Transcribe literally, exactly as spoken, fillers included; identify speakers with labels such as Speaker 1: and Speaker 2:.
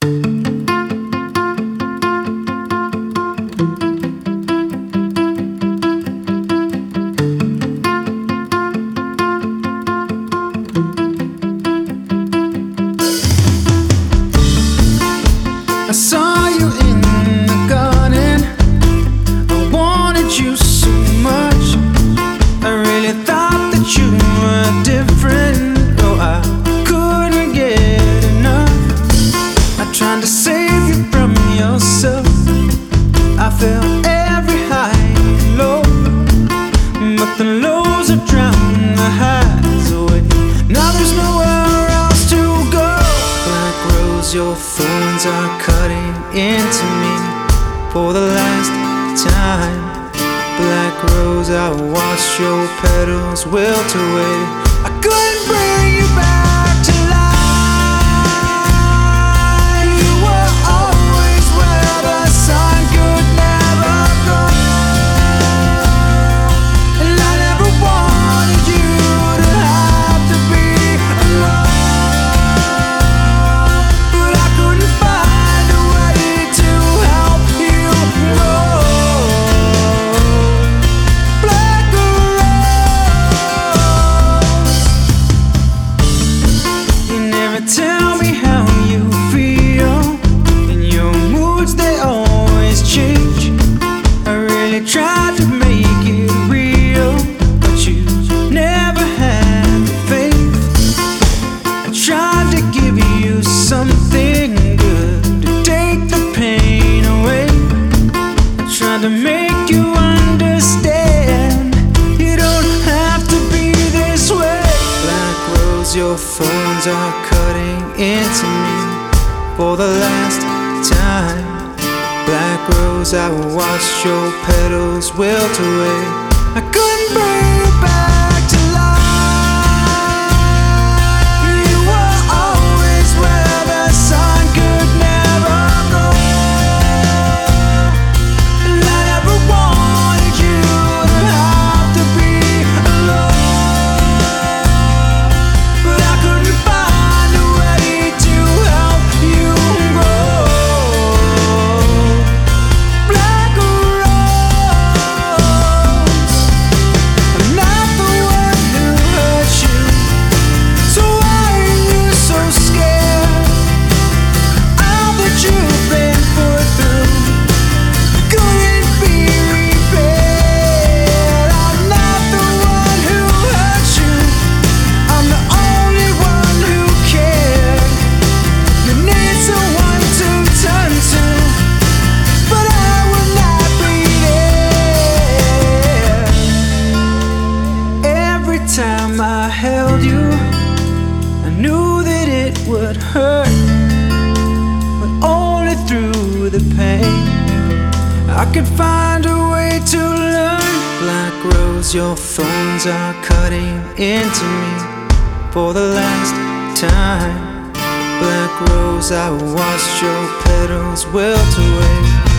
Speaker 1: I saw you in the garden. I wanted you so much. I really thought that you were different. Oh, I couldn't get enough. I tried to save you from yourself. I felt every high and low, but the lows have drowned the highs away. Now there's nowhere else to go. Black rose, your thorns are cutting into me for the last time. Black rose, I watched your petals wilt away. I couldn't bring you back to life. You were always where the sun could never go, and I never wanted you to have to be alone, but I couldn't find a way to help you grow. Black rose, you never tell me how you feel, and your moods they always change. I really tried to make it real, but you never had the faith. I tried to give you something good to take the pain away. I tried to make you understand you don't have to be this way. Black rose, your thorns are cutting into me for the last time. Black rose, I watched your petals wilt away. I couldn't bring you back to life. You were always where the sun could never go, and I never wanted you to have to be alone, but I couldn't find a way to help you grow. Black rose, I'm not the one who hurt you, so why are you so scared? All that you've been put through couldn't be repaired. I'm not the one who hurt you, I'm the only one who cared. You need someone to turn to, but I will not be there. Every time I held you, I knew that it would hurt, but only through the pain I could find a way to learn. Black rose, your thorns are cutting into me for the last time. Black rose, I watched your petals wilt away.